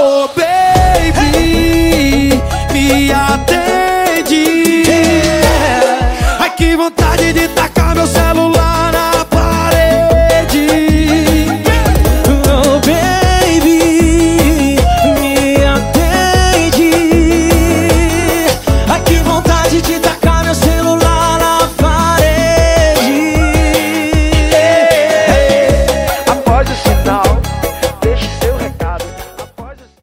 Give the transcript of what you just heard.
Oh baby, me atende. Ai que vontade de tacar meu celular